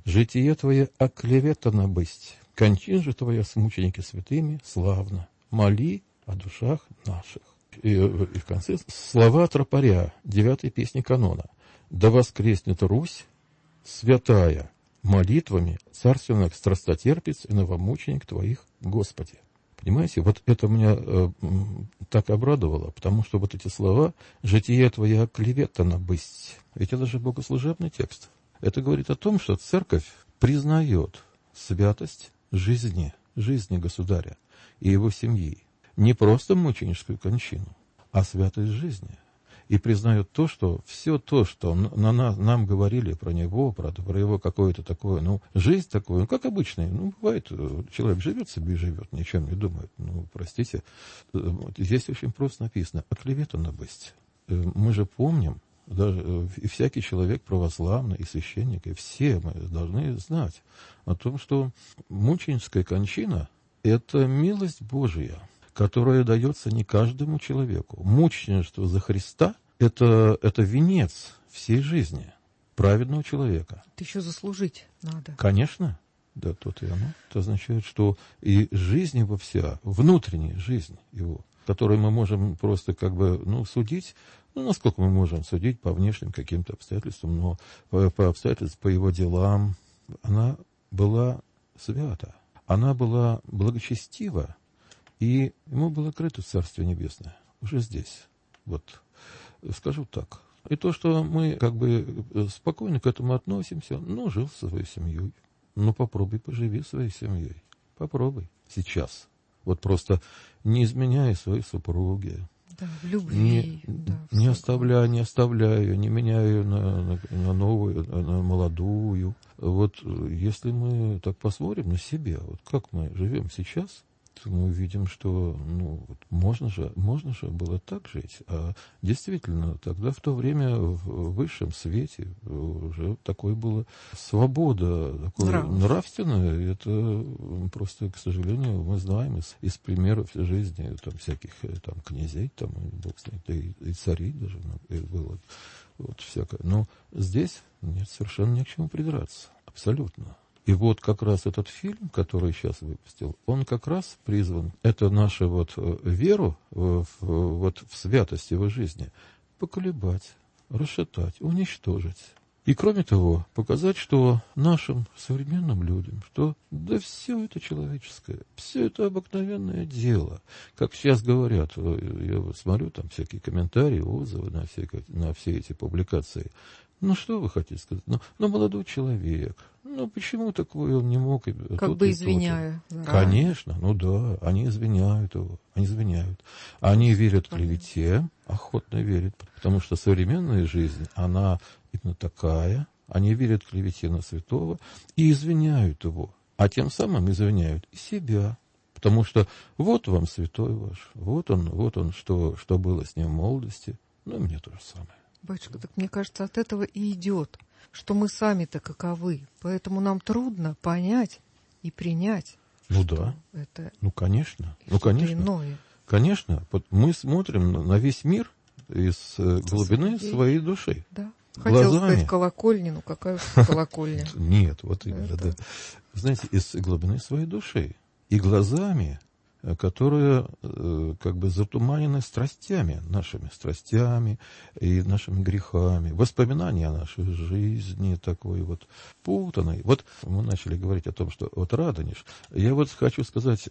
Житие твое оклеветано бысть, кончин же твоя с мученики святыми славно. Моли о душах наших». И, и в конце слова тропаря девятой песни канона. «Да воскреснет Русь святая молитвами царственных страстотерпец и новомученик твоих, Господи». Понимаете, вот это меня э, так обрадовало, потому что вот эти слова «житие твое оклеветано бысть», ведь это же богослужебный текст. Это говорит о том, что церковь признает святость жизни, жизни государя и его семьи. Не просто мученическую кончину, а святость жизни. И признает то, что все то, что на, на, нам говорили про него, про, про его какое-то такое, ну, жизнь такую, ну, как обычная, ну, бывает, человек живет себе и живет, ничем не думает. Ну, простите, здесь очень просто написано «оклеветано бысть». Мы же помним, даже и всякий человек православный, и священник, и все мы должны знать о том, что мученическая кончина – это милость Божия, которая дается не каждому человеку. Мученичество за Христа – это, это венец всей жизни праведного человека. Это еще заслужить надо. Конечно, да, то-то и оно. Это означает, что и жизнь его вся, внутренняя жизнь его, которую мы можем просто как бы, ну, судить, ну, насколько мы можем судить по внешним каким-то обстоятельствам, но по, по обстоятельствам, по его делам, она была свята, она была благочестива, и ему было открыто Царствие Небесное уже здесь. Вот, скажу так. И то, что мы как бы спокойно к этому относимся, ну, жил со своей семьей. Ну, попробуй поживи своей семьей. Попробуй сейчас. Вот просто не изменяй своей супруге. Да, в любви. Не, да, не оставляй, не оставляй ее, не меняй ее на, на, на новую, на молодую. Вот если мы так посмотрим на себя, вот как мы живем сейчас, то мы увидим, что ну, вот можно же, можно же было так жить. А действительно, тогда в то время в высшем свете уже такой была свобода, такой Нрав. нравственная. Это просто, к сожалению, мы знаем из, из примеров жизни там, всяких там, князей, там, бог знает, и, и царей даже и было вот, всякое. Но здесь нет совершенно ни к чему придраться. Абсолютно. И вот как раз этот фильм, который сейчас выпустил, он как раз призван, это нашу вот веру в, в, вот в святость его жизни, поколебать, расшатать, уничтожить. И кроме того, показать, что нашим современным людям, что да все это человеческое, все это обыкновенное дело. Как сейчас говорят, я вот смотрю там всякие комментарии, отзывы на все, на все эти публикации. Ну, что вы хотите сказать? Ну, ну молодой человек. Ну, почему такое он не мог? И, как тот, бы и извиняю. тот. Конечно, ну да, они извиняют его. Они извиняют. Они верят клевете, охотно верят, потому что современная жизнь, она именно такая. Они верят клевете на святого и извиняют его. А тем самым извиняют и себя. Потому что вот вам святой ваш, вот он, вот он, что, что было с ним в молодости. Ну, и мне то же самое. Батюшка, так мне кажется, от этого и идет, что мы сами-то каковы. Поэтому нам трудно понять и принять. Ну да. Это ну, конечно. Ну, конечно. Иное. Конечно. Мы смотрим на весь мир из глубины Своей. своей души. Да. Хотел Глазами. сказать колокольни, ну какая колокольня? Нет, вот именно, да. Знаете, из глубины своей души. И глазами, которые как бы затуманены страстями, нашими страстями и нашими грехами, воспоминания о нашей жизни такой вот путанной. Вот мы начали говорить о том, что вот Радонеж. Я вот хочу сказать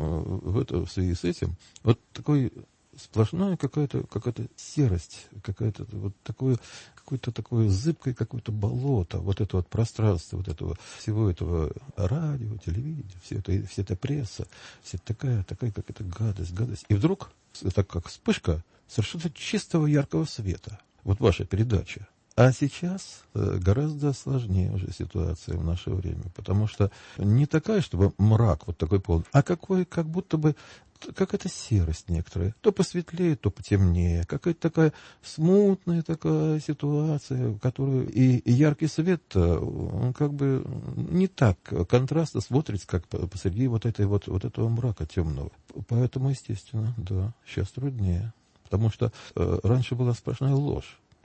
в, это, в связи с этим, вот такой сплошная какая-то, какая-то серость, какая-то вот такое, какое-то такое зыбкое какое-то болото, вот это вот пространство, вот этого всего этого радио, телевидения, все это, вся эта пресса, вся такая, такая какая-то гадость, гадость. И вдруг, это как вспышка совершенно чистого яркого света. Вот ваша передача. А сейчас гораздо сложнее уже ситуация в наше время, потому что не такая, чтобы мрак вот такой полный, а какой, как будто бы какая-то серость некоторая, то посветлее, то потемнее, какая-то такая смутная такая ситуация, в которую и, и яркий свет, он как бы не так контрастно смотрится, как посреди вот, этой, вот, вот этого мрака темного. Поэтому, естественно, да, сейчас труднее, потому что э, раньше была сплошная ложь.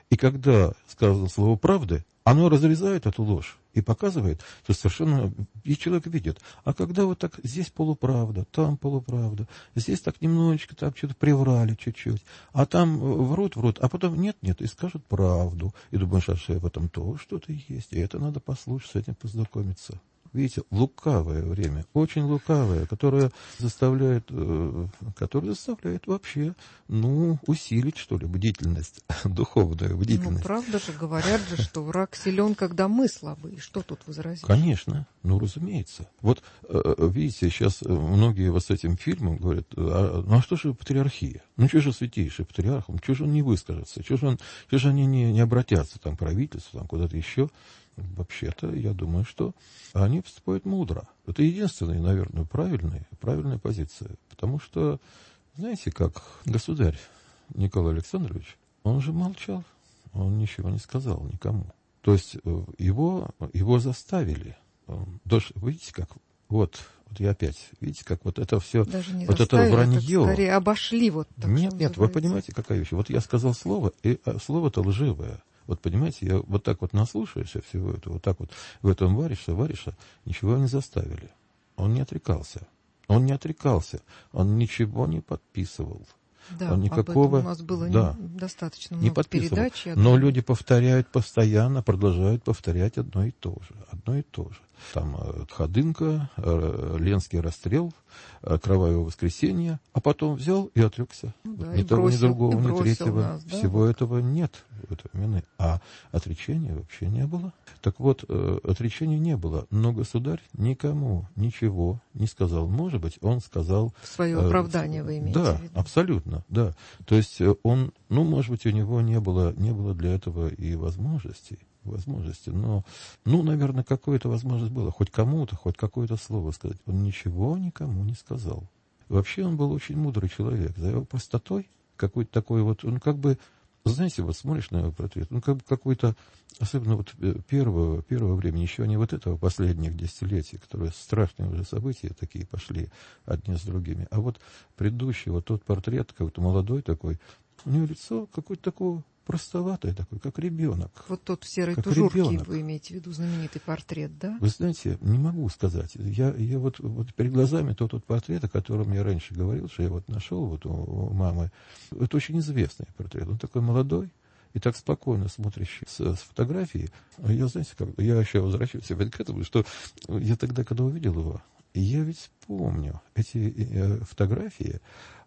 И когда сказано слово «правды», оно разрезает эту ложь и показывает, что совершенно и человек видит. А когда вот так здесь полуправда, там полуправда, здесь так немножечко там что-то приврали чуть-чуть, а там врут, врут, а потом нет-нет, и скажут правду. И думаешь, а что в этом то что-то есть, и это надо послушать, с этим познакомиться. Видите, лукавое время, очень лукавое, которое заставляет, э, которое заставляет вообще, ну, усилить, что ли, бдительность, духовную бдительность. Ну, правда же, говорят же, что враг силен, когда мы слабы. Что тут возразить? Конечно, ну, разумеется. Вот, э, видите, сейчас многие вот с этим фильмом говорят, а, ну, а что же патриархия? Ну, что же святейший патриарх? Что же он не выскажется? Что же, он, что же они не, не обратятся, там, к правительству, там, куда-то еще? Вообще-то, я думаю, что они поступают мудро. Это единственная, наверное, правильная, правильная позиция. Потому что, знаете, как государь Николай Александрович, он же молчал, он ничего не сказал никому. То есть его, его заставили. Даже, видите, как, вот, вот я опять, видите, как вот это все, даже не вот это вранье. Скорее обошли вот так. Нет, нет, вы понимаете, какая вещь. Вот я сказал слово, и слово-то лживое. Вот понимаете, я вот так вот наслушаюсь всего этого, вот так вот в этом варишься, варишься, ничего не заставили. Он не отрекался. Он не отрекался. Он ничего не подписывал. Да, он никакого, об этом у нас было да, достаточно не много передач. Но люди повторяют постоянно, продолжают повторять одно и то же. Одно и то же. Там Ходынка, Ленский расстрел, Кровавое воскресенье, а потом взял и отрекся. Ну, да, ни и того, бросил, ни другого, ни третьего. Нас, да, Всего вот. этого нет в этой вины. А отречения вообще не было. Так вот, отречения не было. Но государь никому ничего не сказал. Может быть, он сказал... В свое оправдание вы имеете да, в виду? Абсолютно, да. То есть он, ну, может быть, у него не было, не было для этого и возможностей. возможности, но, ну, наверное, какая-то возможность была, хоть кому-то, хоть какое-то слово сказать. Он ничего никому не сказал. Вообще он был очень мудрый человек. За его простотой, какой-то такой вот, он как бы, знаете, вот смотришь на его портрет, он как бы какой-то, особенно вот первого, первого времени, еще не вот этого последних десятилетий, которые страшные уже события такие пошли одни с другими, а вот предыдущий, вот тот портрет, какой-то молодой такой, у него лицо какое-то такое простоватый такой, как ребенок. Вот тот в серой как тужурке, ребенок. вы имеете в виду знаменитый портрет, да? Вы знаете, не могу сказать. Я, я вот, вот перед глазами тот, тот портрет, о котором я раньше говорил, что я вот нашел вот у, у мамы. Это очень известный портрет. Он такой молодой и так спокойно смотрящий с, с фотографии. Я, знаете, как, я еще возвращаюсь опять к этому, что я тогда, когда увидел его, я ведь помню эти э, фотографии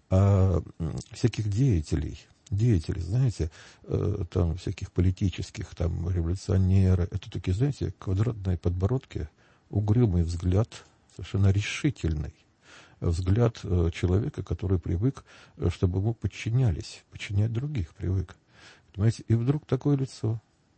э, всяких деятелей, деятелей, знаете, э, там всяких политических, там, революционеры. Это такие, знаете, квадратные подбородки, угрюмый взгляд, совершенно решительный взгляд э, человека, который привык, э, чтобы ему подчинялись, подчинять других привык. Понимаете, и вдруг такое лицо.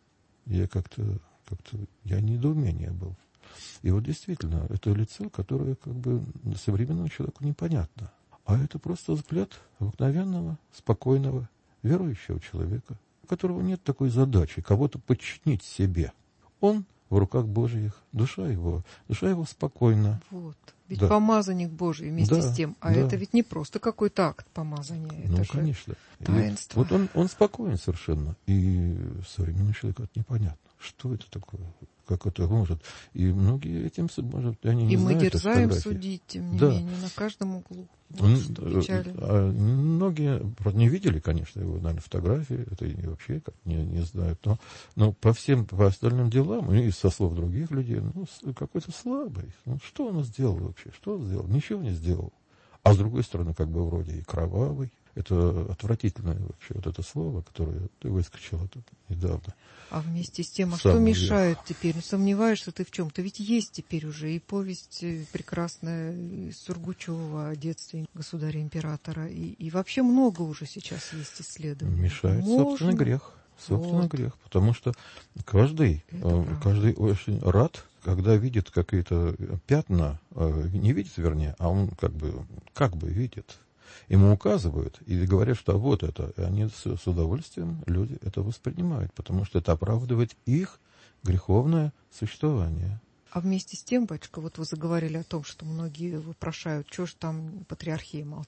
Я как-то, как-то, я недоумение был. И вот действительно, это лицо, которое как бы современному человеку непонятно. А это просто взгляд обыкновенного, спокойного, верующего человека, у которого нет такой задачи кого-то подчинить себе. Он в руках Божьих, душа его, душа его спокойна. Вот. Ведь да. помазанник Божий вместе да, с тем. А да. это ведь не просто какой-то акт помазания. Ну, это конечно. Таинство. И вот он, он спокоен совершенно. И современному человеку это непонятно. Что это такое? Как это может? И многие этим, может, они не И знают. мы дерзаем фотографии. судить, тем не да. менее, на каждом углу. Вот Он, что печально. а, многие, правда, не видели, конечно, его, наверное, фотографии, это и вообще как не, не знают, но, но по всем, по остальным делам, и со слов других людей, ну, какой-то слабый. Ну, что он сделал вообще? Что он сделал? Ничего не сделал. А с другой стороны, как бы вроде и кровавый. Это отвратительное вообще вот это слово, которое ты выскочила тут недавно. А вместе с тем, а Сам что верх. мешает теперь? Ну, сомневаешься ты в чем-то? Ведь есть теперь уже и повесть прекрасная Сургучева о детстве государя-императора. И, и вообще много уже сейчас есть исследований. Мешает Можно. собственный грех. Собственный Вот. грех. Потому что каждый, э, каждый очень рад, когда видит какие-то пятна, э, не видит, вернее, а он как бы, как бы видит. Ему указывают и говорят, что вот это. И они с, с удовольствием, люди это воспринимают, потому что это оправдывает их греховное существование. А вместе с тем, батюшка, вот вы заговорили о том, что многие вопрошают, что ж там патриархия молчит.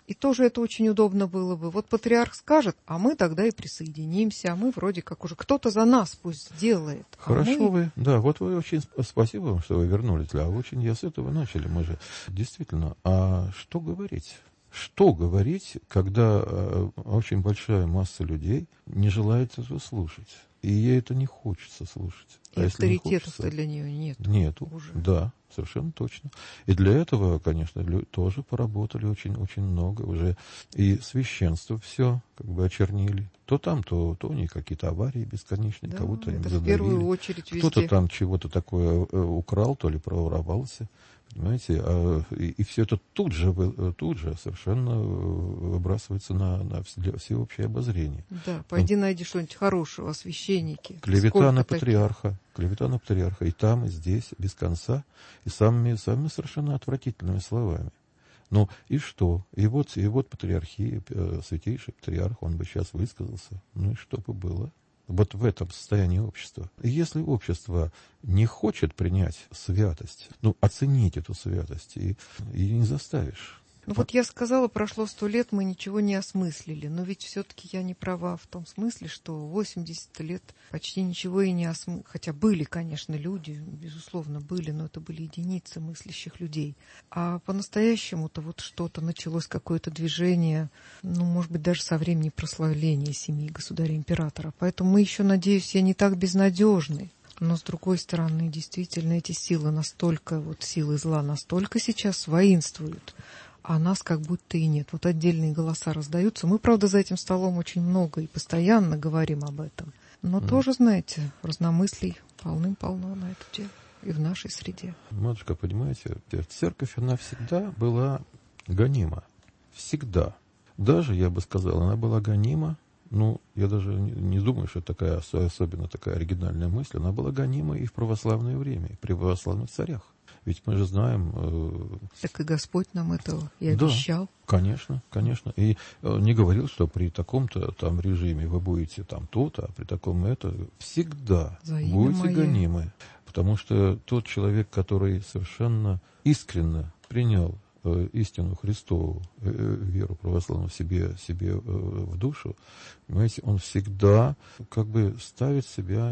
И тоже это очень удобно было бы. Вот патриарх скажет, а мы тогда и присоединимся, а мы вроде как уже кто-то за нас пусть сделает. Хорошо а мы... вы, да, вот вы очень спасибо вам, что вы вернулись. Да, очень я с этого начали, мы же действительно. А что говорить? Что говорить, когда э, очень большая масса людей не желает этого слушать? И ей это не хочется слушать. И а авторитетов-то для нее нет. Нету, уже. Да, совершенно точно. И для этого, конечно, тоже поработали очень-очень много. Уже и священство все как бы очернили. То там, то, то они какие-то аварии бесконечные, Да, кого-то им это задавили. в первую очередь везде. Кто-то там чего-то такое украл, то ли проворовался. Понимаете, а, и, и все это тут же, тут же совершенно выбрасывается на, на всеобщее обозрение. Да, пойди ну, найди что-нибудь хорошего о священнике. Клевета Сколько на таких? патриарха, клевета на патриарха, и там, и здесь, без конца, и самыми, самыми совершенно отвратительными словами. Ну и что? И вот, и вот патриархия, святейший патриарх, он бы сейчас высказался. Ну и что бы было? Вот в этом состоянии общества. И если общество не хочет принять святость, ну, оценить эту святость, и, и не заставишь. Ну вот я сказала, прошло сто лет, мы ничего не осмыслили. Но ведь все-таки я не права в том смысле, что восемьдесят лет почти ничего и не осмыслили. Хотя были, конечно, люди, безусловно, были, но это были единицы мыслящих людей. А по-настоящему-то вот что-то началось, какое-то движение, ну, может быть, даже со времени прославления семьи государя-императора. Поэтому мы еще, надеюсь, я не так безнадежны. Но, с другой стороны, действительно, эти силы настолько, вот силы зла настолько сейчас воинствуют, а нас как будто и нет. Вот отдельные голоса раздаются. Мы, правда, за этим столом очень много и постоянно говорим об этом. Но mm. тоже, знаете, разномыслий полным-полно на это дело. И в нашей среде. Матушка, понимаете, церковь, она всегда была гонима. Всегда. Даже, я бы сказал, она была гонима. Ну, я даже не, не думаю, что такая особенно такая оригинальная мысль. Она была гонима и в православное время, и при православных царях. Ведь мы же знаем... Э... Так и Господь нам этого и обещал. Да, конечно, конечно. И э, не говорил, что при таком-то там режиме вы будете там то-то, а при таком это. Всегда будете мое. гонимы. Потому что тот человек, который совершенно искренне принял э, истину Христову, э, веру православную себе, себе э, в душу, понимаете, он всегда как бы ставит себя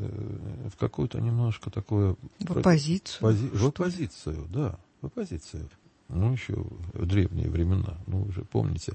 э, в какую-то немножко такое... В оппозицию. Пози, в оппозицию, да, в оппозицию. Ну, еще в древние времена, ну, вы же помните,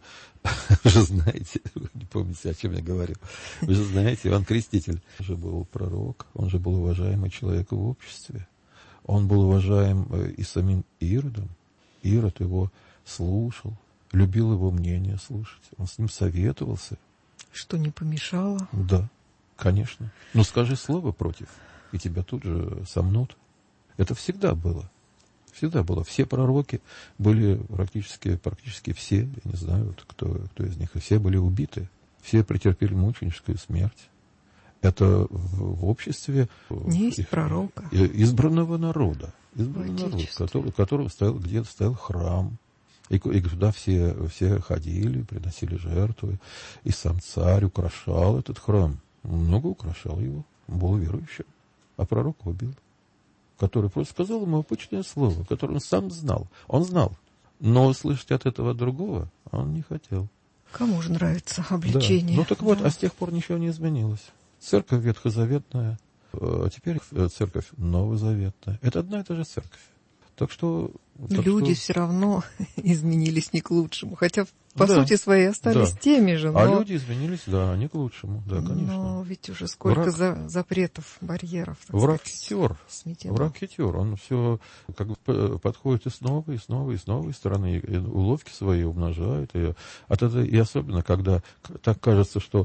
вы же знаете, вы не помните, о чем я говорил, вы же знаете, Иоанн Креститель, он же был пророк, он же был уважаемый человек в обществе, он был уважаем и самим Иродом, Ирод его слушал, любил его мнение слушать, он с ним советовался. Что не помешало? Да, конечно. Но скажи слово против, и тебя тут же сомнут. Это всегда было. Всегда было. Все пророки были практически, практически все, я не знаю, вот кто, кто из них, все были убиты. Все претерпели мученическую смерть. Это в, в обществе... Не есть пророка. Избранного народа. Избранного народа, который, которого стоял, где-то стоял храм. И, и туда все, все ходили, приносили жертвы. И сам царь украшал этот храм. Много украшал его. Он был верующим. А пророка убил. Который просто сказал ему обычное слово, которое он сам знал. Он знал. Но услышать от этого другого он не хотел. Кому же нравится обличение? Да. Ну так да. Вот, а с тех пор ничего не изменилось. Церковь ветхозаветная, а теперь церковь новозаветная. Это одна и та же церковь. Так что... Так Люди что... все равно изменились не к лучшему. Хотя, по да, сути своей, остались да. теми же. Но... А люди изменились, да, не к лучшему. Да, конечно. Но ведь уже сколько Враг... за... запретов, барьеров. Враг сказать, хитер. сметено. Враг хитер. Он все как бы подходит и снова, и снова, и с новой стороны. И уловки свои умножает. И, от этого, и особенно, когда так кажется, что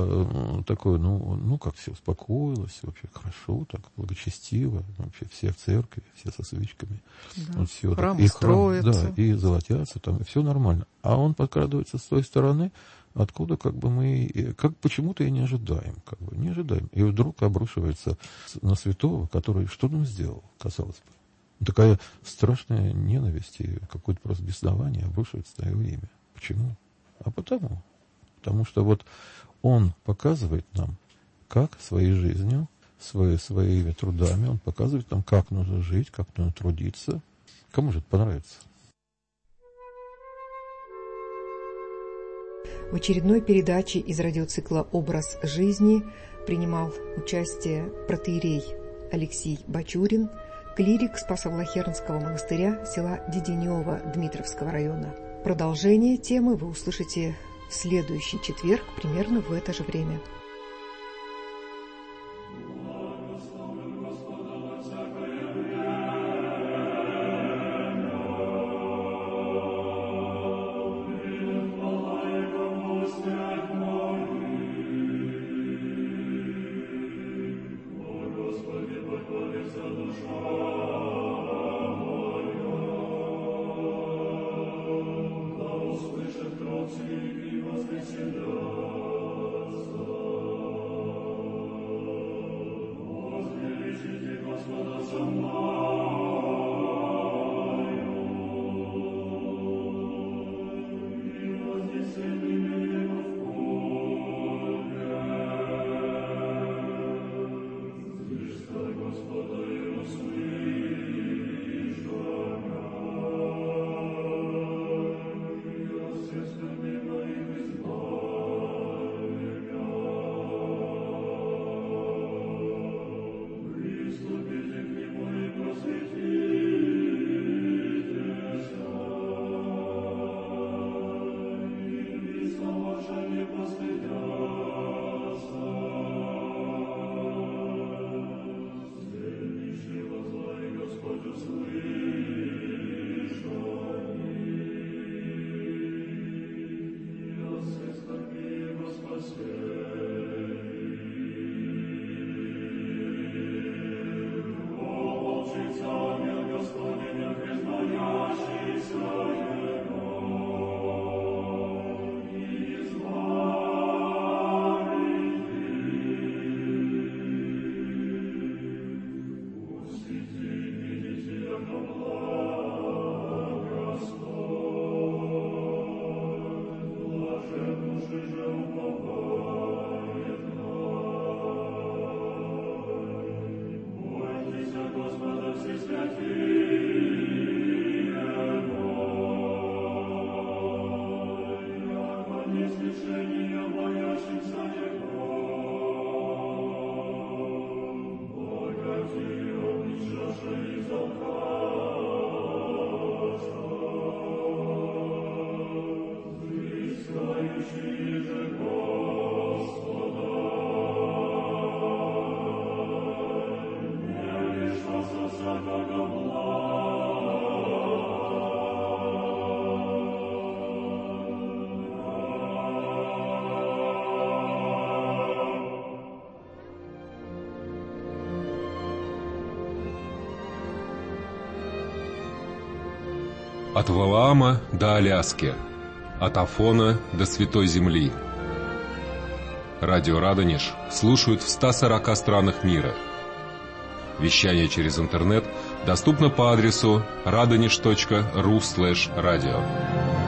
э, такое, ну, ну, как все успокоилось, вообще хорошо, так благочестиво. Вообще все в церкви, все со свечками. Да. Вот все, храм и строится. Да, и золотятся, там, и все нормально. А он подкрадывается с той стороны, откуда как бы мы, как почему-то и не ожидаем, как бы, не ожидаем. И вдруг обрушивается на святого, который что он сделал, казалось бы. Такая страшная ненависть и какое-то просто беснование обрушивается на его имя. Почему? А потому. Потому что вот он показывает нам, как своей жизнью, свои, своими трудами, он показывает нам, как нужно жить, как нужно трудиться. Кому же это понравится? В очередной передаче из радиоцикла «Образ жизни» принимал участие протоиерей Алексей Бачурин, клирик Спасо-Влахернского монастыря села Деденево Дмитровского района. Продолжение темы вы услышите в следующий четверг примерно в это же время. От Валаама до Аляски, от Афона до Святой Земли. Радио Радонеж слушают в ста сорока странах мира. Вещание через интернет доступно по адресу радонеж точка ру слэш радио.